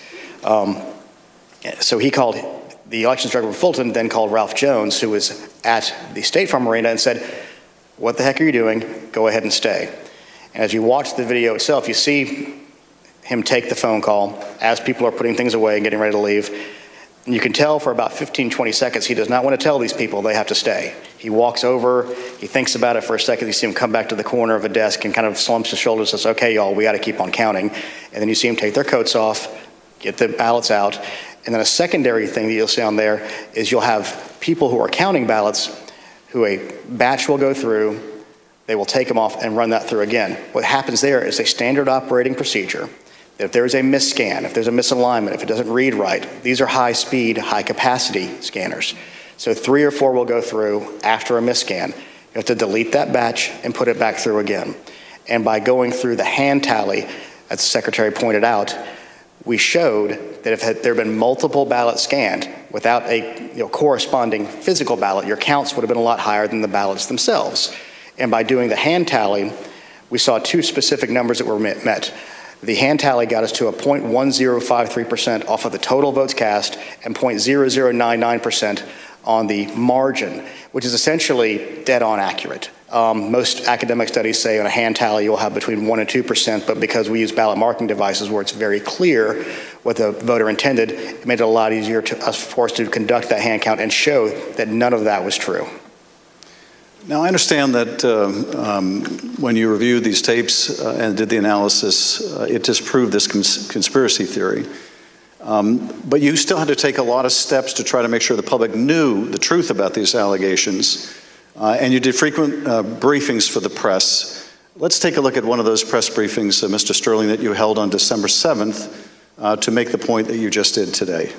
So he called the elections director of Fulton, then called Ralph Jones, who was at the State Farm Arena, and said, "What the heck are you doing? Go ahead and stay." And as you watch the video itself, you see him take the phone call as people are putting things away and getting ready to leave. And you can tell for about 15, 20 seconds, he does not want to tell these people they have to stay. He walks over, he thinks about it for a second, you see him come back to the corner of a desk and kind of slumps his shoulders and says, "Okay, y'all, we got to keep on counting." And then you see him take their coats off, get the ballots out, And then a secondary thing that you'll see on there is you'll have people who are counting ballots who a batch will go through, they will take them off and run that through again. What happens there is a standard operating procedure. If there's a misscan, if there's a misalignment, if it doesn't read right, these are high-speed, high-capacity scanners. So 3 or 4 will go through after a misscan. You have to delete that batch and put it back through again. And by going through the hand tally, as the Secretary pointed out, we showed that if there had been multiple ballots scanned without a corresponding physical ballot, your counts would have been a lot higher than the ballots themselves. And by doing the hand tally, we saw 2 specific numbers that were met. The hand tally got us to a 0.1053% off of the total votes cast and 0.0099% on the margin, which is essentially dead on accurate. Most academic studies say on a hand tally you'll have between 1% and 2%, but because we use ballot marking devices where it's very clear what the voter intended, it made it a lot easier for us to conduct that hand count and show that none of that was true. Now, I understand that when you reviewed these tapes and did the analysis, it disproved this conspiracy theory. But you still had to take a lot of steps to try to make sure the public knew the truth about these allegations. And you did frequent briefings for the press. Let's take a look at one of those press briefings, Mr. Sterling, that you held on December 7th to make the point that you just did today.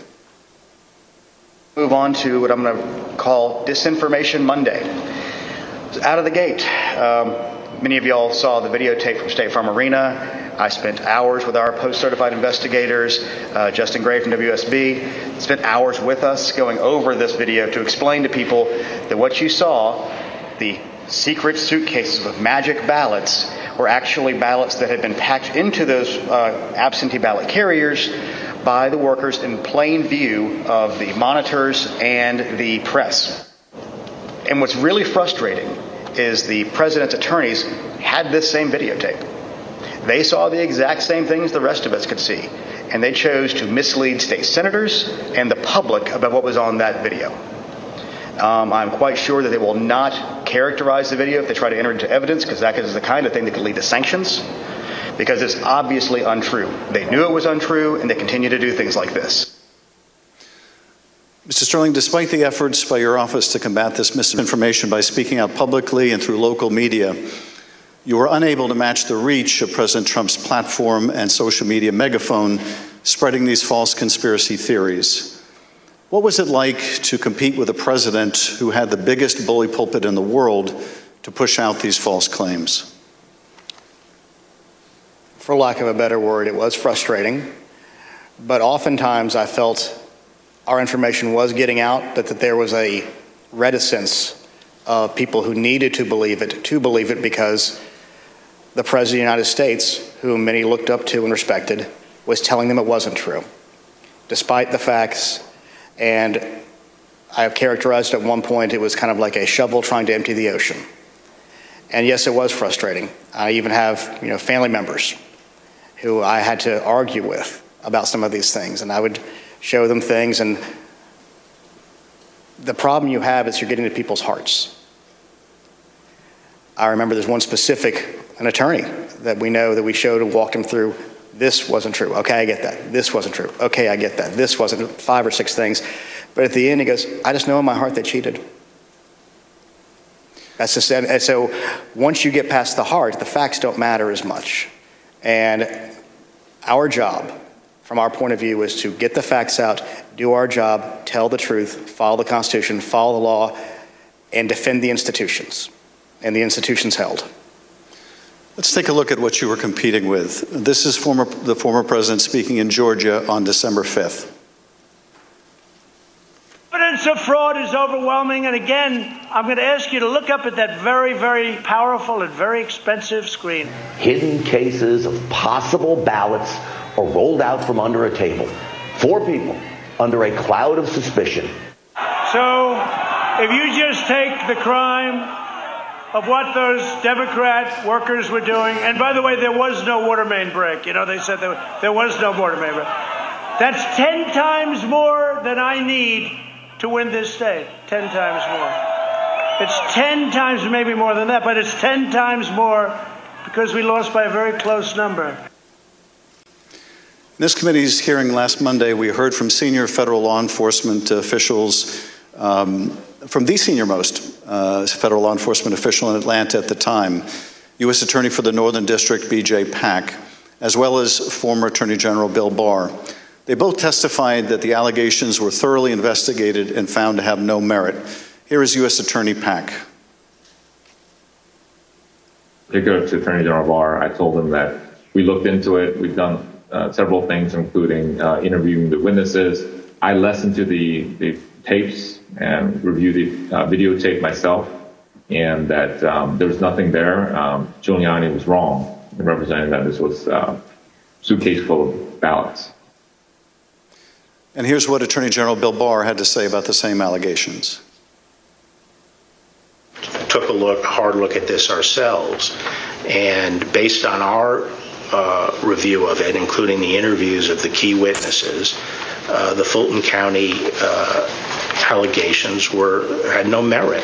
Move on to what I'm going to call Disinformation Monday. Out of the gate, many of y'all saw the videotape from State Farm Arena. I spent hours with our post-certified investigators, Justin Gray from WSB, spent hours with us going over this video to explain to people that what you saw, the secret suitcases with magic ballots, were actually ballots that had been packed into those absentee ballot carriers by the workers in plain view of the monitors and the press. And what's really frustrating is the president's attorneys had this same videotape. They saw the exact same things the rest of us could see, and they chose to mislead state senators and the public about what was on that video. I'm quite sure that they will not characterize the video if they try to enter into evidence, because that is the kind of thing that could lead to sanctions, because it's obviously untrue. They knew it was untrue, and they continue to do things like this. Mr. Sterling, despite the efforts by your office to combat this misinformation by speaking out publicly and through local media, you were unable to match the reach of President Trump's platform and social media megaphone spreading these false conspiracy theories. What was it like to compete with a president who had the biggest bully pulpit in the world to push out these false claims? For lack of a better word, it was frustrating, but oftentimes I felt our information was getting out, but that there was a reticence of people who needed to believe it because the President of the United States, whom many looked up to and respected, was telling them it wasn't true, despite the facts. And I have characterized at one point it was kind of like a shovel trying to empty the ocean. And yes, it was frustrating. I even have family members who I had to argue with about some of these things, and I would show them things, and the problem you have is you're getting to people's hearts. I remember there's one specific, an attorney that we know that we showed and walked him through, this wasn't true, okay, I get that, this wasn't true, okay, I get that, this wasn't, 5 or 6 things, but at the end he goes, I just know in my heart they cheated. That's just, and so once you get past the heart, the facts don't matter as much. And our job, from our point of view, is to get the facts out, do our job, tell the truth, follow the Constitution, follow the law, and defend the institutions, and the institutions held. Let's take a look at what you were competing with. This is the former president speaking in Georgia on December 5th. Evidence of fraud is overwhelming, and again, I'm going to ask you to look up at that very, very powerful and very expensive screen. Hidden cases of possible ballots are rolled out from under a table. 4 people under a cloud of suspicion. So, if you just take the crime of what those Democrat workers were doing, and by the way, there was no water main break. They said there was no water main break. That's 10 times more than I need to win this state. 10 times more. It's 10 times, maybe more than that, but it's 10 times more because we lost by a very close number. In this committee's hearing last Monday, we heard from senior federal law enforcement officials, from the senior-most federal law enforcement official in Atlanta at the time, U.S. Attorney for the Northern District, B.J. Pak, as well as former Attorney General Bill Barr. They both testified that the allegations were thoroughly investigated and found to have no merit. Here is U.S. Attorney Pak. Particularly to Attorney General Barr, I told him that we looked into it. We've done several things, including interviewing the witnesses. I listened to the tapes and reviewed the videotape myself, and that there was nothing there. Giuliani was wrong in representing that this was a suitcase full of ballots. And here's what Attorney General Bill Barr had to say about the same allegations. Took a hard look at this ourselves, and based on our review of it, including the interviews of the key witnesses, the Fulton County allegations had no merit.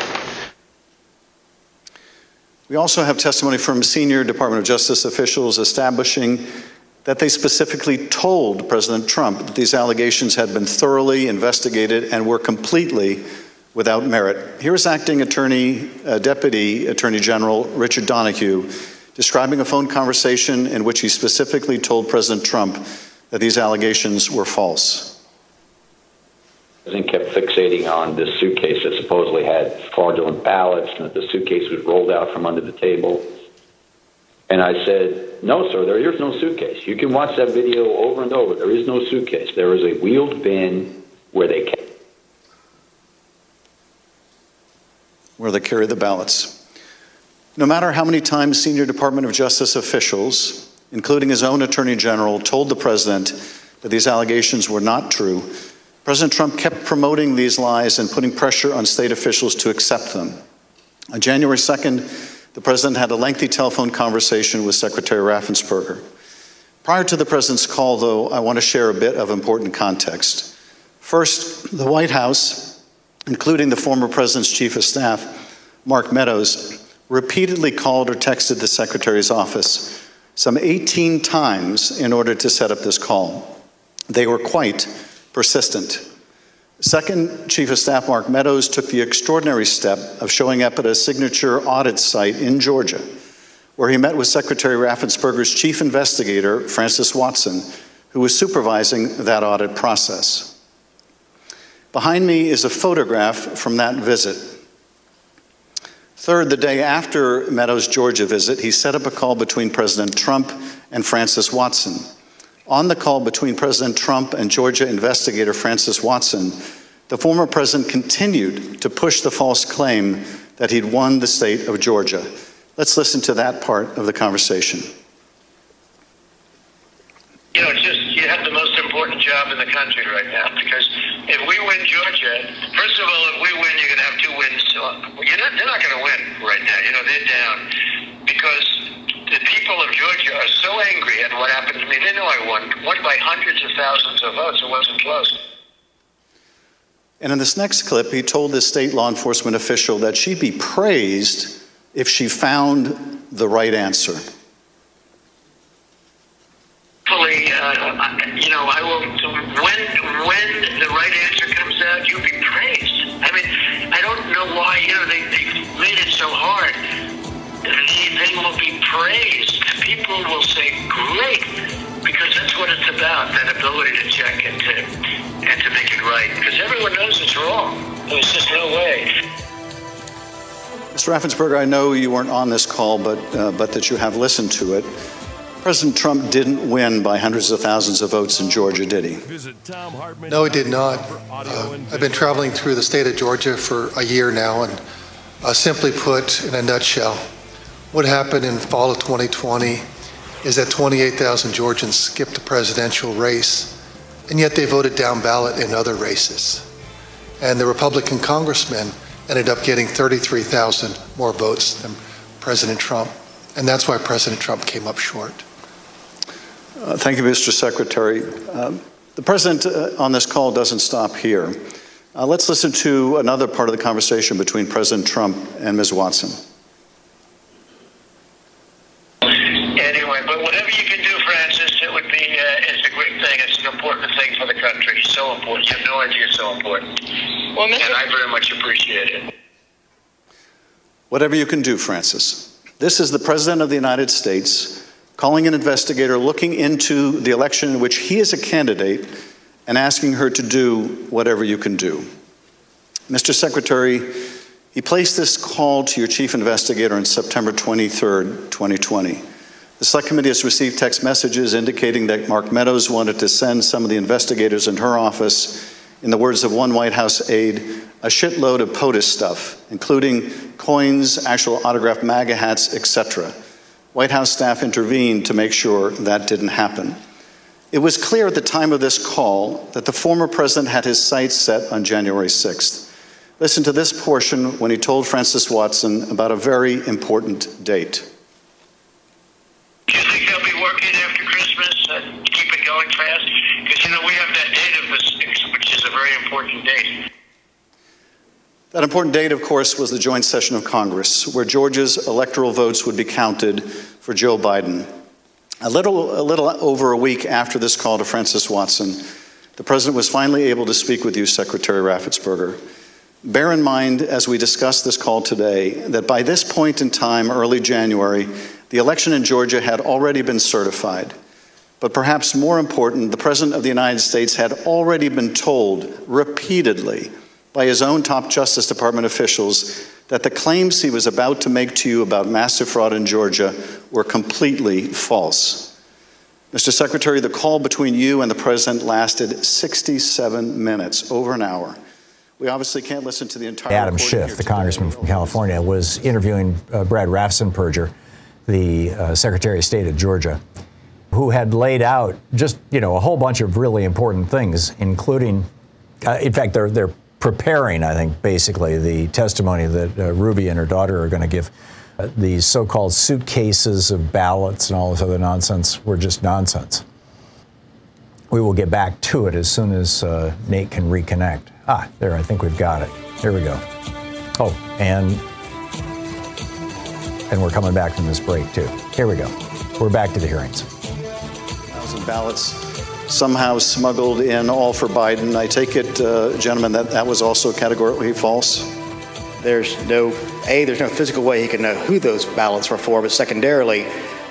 We also have testimony from senior Department of Justice officials establishing that they specifically told President Trump that these allegations had been thoroughly investigated and were completely without merit. Here is Acting Deputy Attorney General Richard Donoghue describing a phone conversation in which he specifically told President Trump that these allegations were false. The president kept fixating on this suitcase that supposedly had fraudulent ballots and that the suitcase was rolled out from under the table. And I said, no, sir, there is no suitcase. You can watch that video over and over. There is no suitcase. There is a wheeled bin where they carry the ballots. No matter how many times senior Department of Justice officials, including his own Attorney General, told the president that these allegations were not true, President Trump kept promoting these lies and putting pressure on state officials to accept them. On January 2nd, the president had a lengthy telephone conversation with Secretary Raffensperger. Prior to the president's call, though, I want to share a bit of important context. First, the White House, including the former president's chief of staff, Mark Meadows, repeatedly called or texted the secretary's office some 18 times in order to set up this call. They were quite persistent. Second, Chief of Staff Mark Meadows took the extraordinary step of showing up at a signature audit site in Georgia, where he met with Secretary Raffensperger's chief investigator, Francis Watson, who was supervising that audit process. Behind me is a photograph from that visit. Third, the day after Meadows' Georgia visit, he set up a call between President Trump and Francis Watson. On the call between President Trump and Georgia investigator Francis Watson, the former president continued to push the false claim that he'd won the state of Georgia. Let's listen to that part of the conversation. You know, you have the most important job in the country right now, because if we win Georgia, first of all, if we win, you're going to have two wins. They're not going to win right now. You know, they're down because the people of Georgia are so angry at what happened to me. They know I won by hundreds of thousands of votes. It wasn't close. And in this next clip, he told this state law enforcement official that she'd be praised if she found the right answer. Hopefully, you know, I will. When the right answer comes out, you'll be praised. I mean, I don't know why. You know, they made it so hard. They will be praised. People will say, great, because that's what it's about, that ability to check and to make it right. Because everyone knows it's wrong. There's just no way. Mr. Raffensperger, I know you weren't on this call, but that you have listened to it. President Trump didn't win by hundreds of thousands of votes in Georgia, did he? No, he did not. I've been traveling through the state of Georgia for a year now, and simply put, in a nutshell, what happened in fall of 2020 is that 28,000 Georgians skipped the presidential race, and yet they voted down ballot in other races. And the Republican congressman ended up getting 33,000 more votes than President Trump. And that's why President Trump came up short. Thank you, Mr. Secretary. The president on this call doesn't stop here. Let's listen to another part of the conversation between President Trump and Ms. Watson. Anyway, but whatever you can do, Francis, it would be it's a great thing. important thing for the country. So important. You have no idea, so important. Well, and I very much appreciate it. Whatever you can do, Francis. This is the President of the United States calling an investigator looking into the election in which he is a candidate and asking her to do whatever you can do. Mr. Secretary, he placed this call to your chief investigator on September 23rd, 2020. The Select Committee has received text messages indicating that Mark Meadows wanted to send some of the investigators in her office, in the words of one White House aide, a shitload of POTUS stuff, including coins, actual autographed MAGA hats, etc. White House staff intervened to make sure that didn't happen. It was clear at the time of this call that the former president had his sights set on January 6th. Listen to this portion when he told Francis Watson about a very important date. Do you think they'll be working after Christmas and keep it going fast? Because, you know, we have that date of the 6th, which is a very important date. That important date, of course, was the joint session of Congress, where Georgia's electoral votes would be counted for Joe Biden. A little over a week after this call to Francis Watson, the president was finally able to speak with you, Secretary Raffensperger. Bear in mind, as we discuss this call today, that by this point in time, early January, the election in Georgia had already been certified. But perhaps more important, the President of the United States had already been told repeatedly by his own top Justice Department officials that the claims he was about to make to you about massive fraud in Georgia were completely false. Mr. Secretary, the call between you and the President lasted 67 minutes, over an hour. We obviously can't listen to the entire Adam Schiff, the congressman from California, was interviewing Brad Raffensperger, the Secretary of State of Georgia, who had laid out just, a whole bunch of really important things, including, in fact, they're preparing, I think, basically the testimony that Ruby and her daughter are going to give. These so-called suitcases of ballots and all this other nonsense were just nonsense. We will get back to it as soon as Nate can reconnect. There, I think we've got it. Here we go. Oh, and we're coming back from this break, too. Here we go. We're back to the hearings. 1,000 ballots somehow smuggled in, all for Biden. I take it, gentlemen, that was also categorically false? There's no physical way he could know who those ballots were for, but secondarily,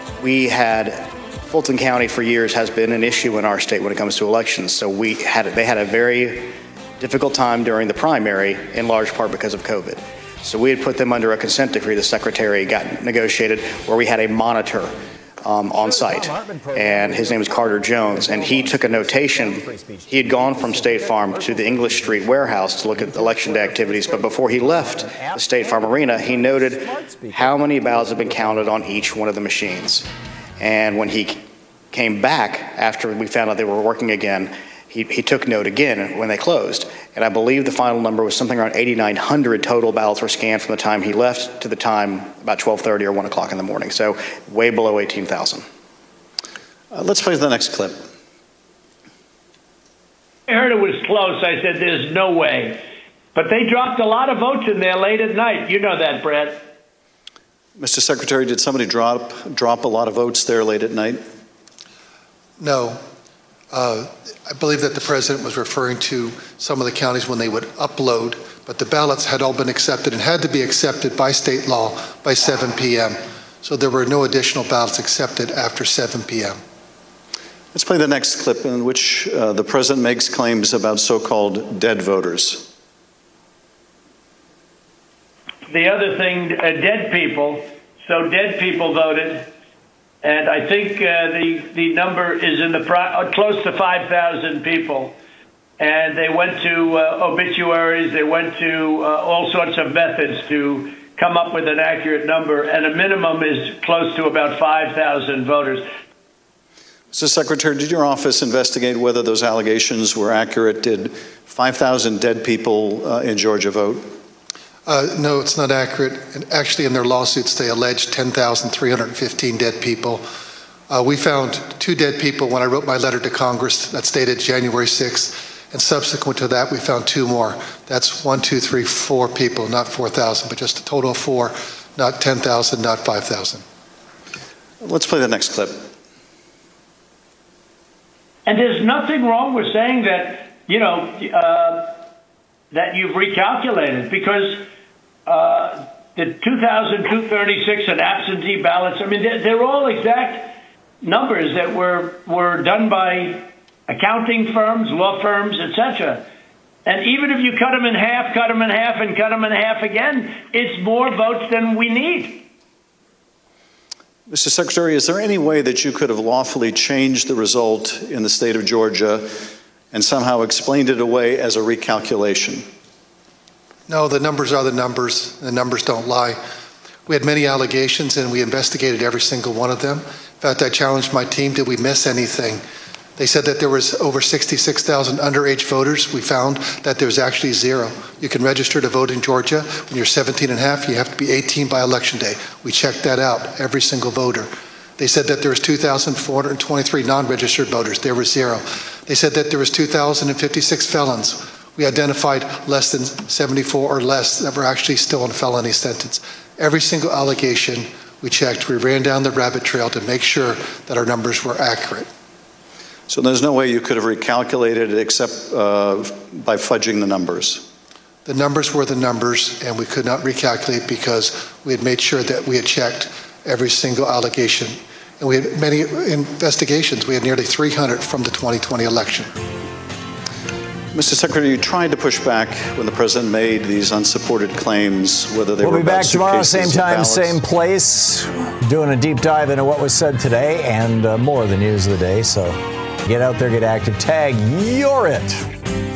Fulton County for years has been an issue in our state when it comes to elections. So they had a very difficult time during the primary, in large part because of COVID. So we had put them under a consent decree the Secretary got negotiated, where we had a monitor on site, and his name is Carter Jones, and he took a notation. He had gone from State Farm to the English Street warehouse to look at election day activities, but before he left the State Farm Arena, he noted how many ballots had been counted on each one of the machines. And when he came back after we found out they were working again, he took note again when they closed. And I believe the final number was something around 8,900 total ballots were scanned from the time he left to the time about 12:30 or 1 o'clock in the morning. So way below 18,000. Let's play the next clip. I heard it was close. I said, there's no way. But they dropped a lot of votes in there late at night. You know that, Brett. Mr. Secretary, did somebody drop a lot of votes there late at night? No. I believe that the president was referring to some of the counties when they would upload, but the ballots had all been accepted and had to be accepted by state law by 7 p.m. So there were no additional ballots accepted after 7 p.m. Let's play the next clip in which the president makes claims about so-called dead voters. The other thing, dead people. So dead people voted. And I think the number is in the close to 5,000 people. And they went to obituaries. They went to all sorts of methods to come up with an accurate number. And a minimum is close to about 5,000 voters. Mr. Secretary, did your office investigate whether those allegations were accurate? Did 5,000 dead people in Georgia vote? No, it's not accurate. And actually, in their lawsuits, they alleged 10,315 dead people. We found 2 dead people when I wrote my letter to Congress that stated January 6th. And subsequent to that, we found 2 more. That's 1, 2, 3, 4 people, not 4,000, but just a total of 4, not 10,000, not 5,000. Let's play the next clip. And there's nothing wrong with saying that, that you've recalculated, because the 2,236 and absentee ballots, I mean, they're all exact numbers that were done by accounting firms, law firms, etc. And even if you cut them in half, cut them in half, and cut them in half again, it's more votes than we need. Mr. Secretary, is there any way that you could have lawfully changed the result in the state of Georgia and somehow explained it away as a recalculation? No, the numbers are the numbers. The numbers don't lie. We had many allegations, and we investigated every single one of them. In fact, I challenged my team, did we miss anything? They said that there was over 66,000 underage voters. We found that there was actually zero. You can register to vote in Georgia. When you're 17 and a half, you have to be 18 by Election Day. We checked that out, every single voter. They said that there was 2,423 non-registered voters. There were zero. They said that there was 2,056 felons. We identified less than 74 or less that were actually still in felony sentence. Every single allegation we checked, we ran down the rabbit trail to make sure that our numbers were accurate. So there's no way you could have recalculated it except by fudging the numbers? The numbers were the numbers, and we could not recalculate because we had made sure that we had checked every single allegation. And we had many investigations. We had nearly 300 from the 2020 election. Mr. Secretary, you tried to push back when the president made these unsupported claims, whether they were We'll be back tomorrow, suitcases same or time, ballots. same place, doing a deep dive into what was said today and more of the news of the day. So get out there, get active, tag You're It.